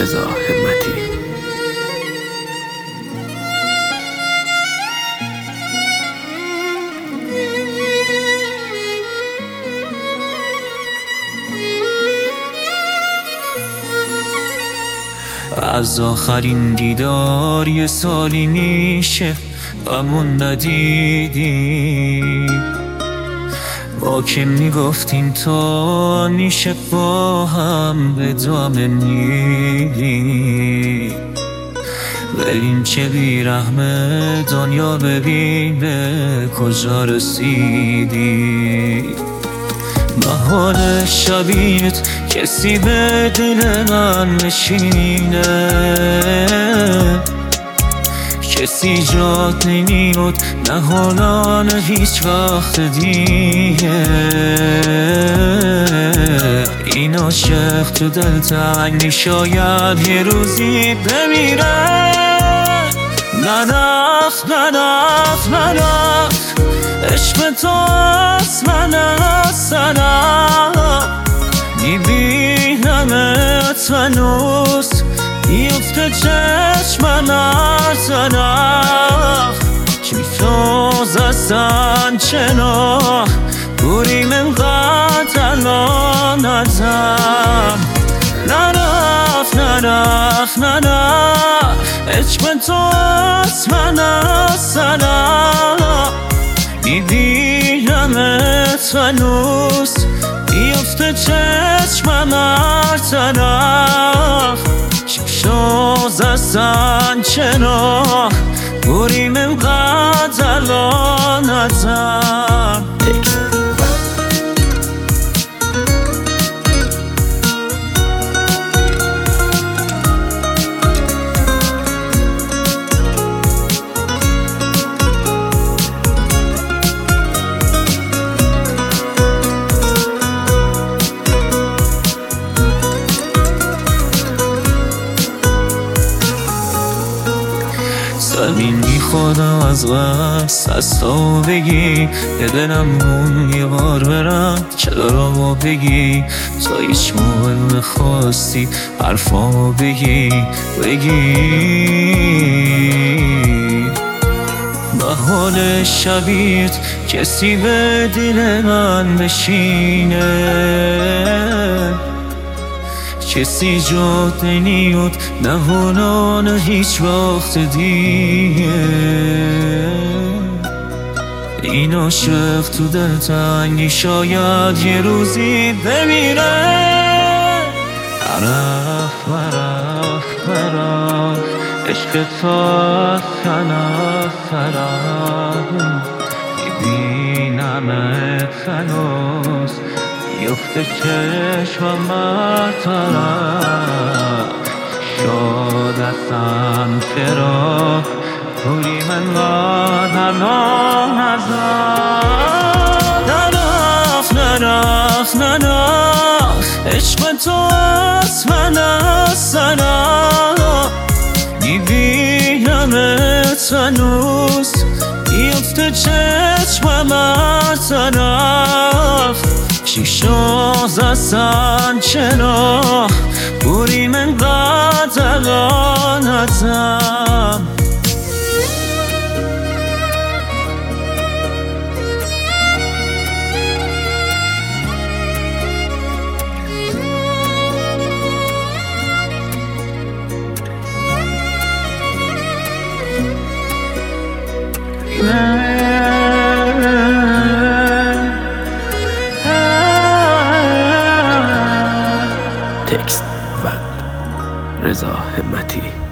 رضا همتی. از آخرین دیدار یه سالی میشه غمون ندیدی، با که میگفتیم تا میشه با هم به دامه نیدی. ولی چه بیرحمه دنیا، ببین به کجا رسیدی. محال شبیت کسی به دل من نشینه، کسی جات نمیاد نه حالا نه هیچ وقت دیگه. این عاشق تو دل تنگ شاید یه روزی بمیره. نرفت نرفت نرفت عشق تو از من اصلا، میبینمت هنوز میفته چشمم از طرف. چی سوز اصلا چنا بوریم انقدر الان ازم. نرفت نرفت نرفت عشق تو از من اصلا، میبینمت هنوز میفته چشمم از طرف. چشاز اصلا چنا بریم انقدر الان ازم. زمین بی خودم از غص از تو بگی، یه دلم مون یه بار برم چرا را بگی. تا هیچ موقع نخواستی حرفامو بگی محال شبیت کسی به دل من بشینه، کسی جات نمیاد نه حالا نه هیچ وقت دیگه. این عاشق تو دل تنگی شاید یه روزی بمیره. عرف عرف عرف عشق تو از سرم، میبینمت هنوز میفته چشمم بر طرف. شد اصلا چرا توری من الان ازم. نرفت نرفت نرفت عشق تو از من اصلا، میبینمت هنوز میفته چشمم از طرف. شیشاز اصلا چرا بریم انقدر الان ازم. تکست و رضا همتی.